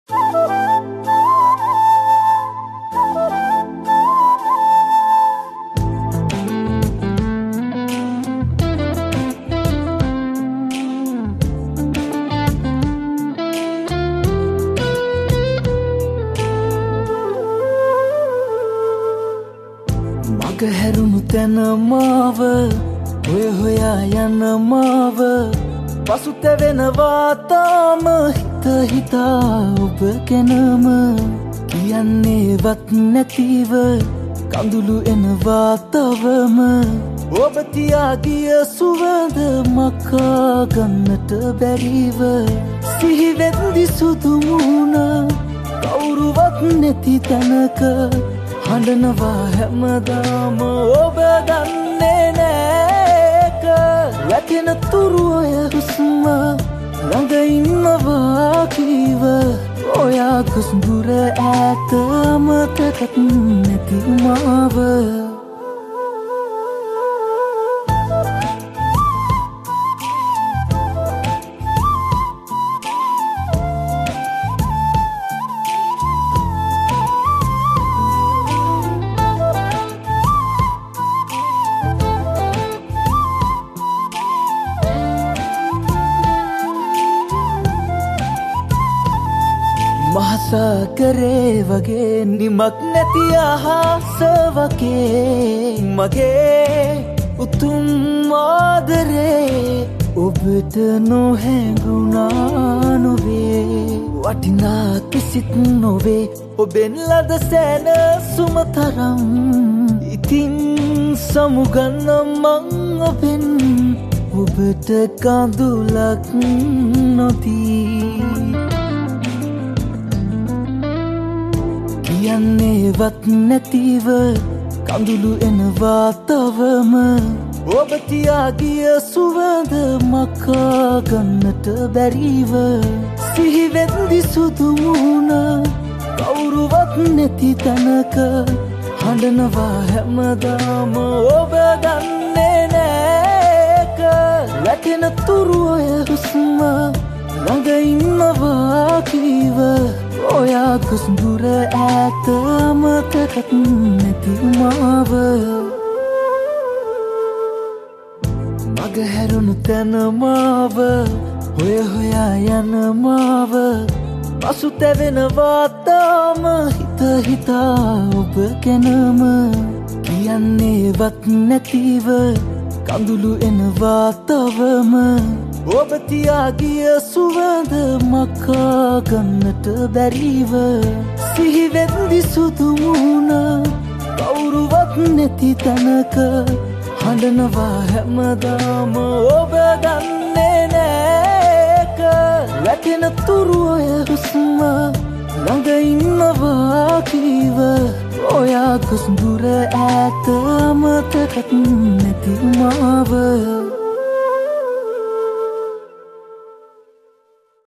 හැරුණු තැන මාව ඔය හොයා යන මාව පසුතැවෙනවා තාම හිත හිතා ඔබ ගැනම කියන්නේවත් නැතිව කඳුළු එනවා තවම ඔබ තියා ගිය සුවඳ මකා ගන්නට බැරිව සිහිවෙද්දි සුදු මුණ කවුරුවත් නැති තැනක හඬනවා හැමදාම ඔබ දන්නේ නෑක වැටෙන තුරු ඔය හුස්ම ළඟ ඉන්නවා කීව ඔයා කුස්දුර ඈත මතකත් නැති මාව මහසාගරේ වගේ නිමක් නැති අහස වගේ මගේ උතුම් ආදරේ ඔබට නොහැඟුණා නොවේ වටිනා කිසිත් නොවේ ඔබෙන් ලද සැනසුම තරම් ඉතින් සමුගන්න මං ඔබෙන් ඔබට කඳුලක් නොදී කියන්නේවත් නැතිව කඳුළු එනවා තවම ඔබ තියා ගිය සුවඳ මකා ගන්නට බැරිව සිහිවෙද්දි සුදු මුණ කවුරුවත් නැති තැනක හඬනවා හැමදාම ඔබ දන්නේ නෑක වැටෙන තුරු ඔය හුස්ම ළඟ ඉන්නවා කීව ඔයා කුස්දුර ඈත මතකත් නැති මාව මග හැරුණු තැන මාව ඔය හොයා යන මාව පසුතැවෙනවා තාම හිත හිතා ඔබ ගැනම කියන්නේවත් නැතිව කඳුළු එනවා තවම ඔබ තියා ගිය සුවඳ මකා ගන්නට බැරිව සිහිවෙද්දි සුදු මුණ කවුරුවත් නැති තැනක හඬනවා හැමදාම ඔබ දන්නේ නෑක වැටෙන තුරු ඔය හුස්ම ළඟ ඉන්නවා කීව ඔයා කුස්දුර ඈත මතකත් නැති මාව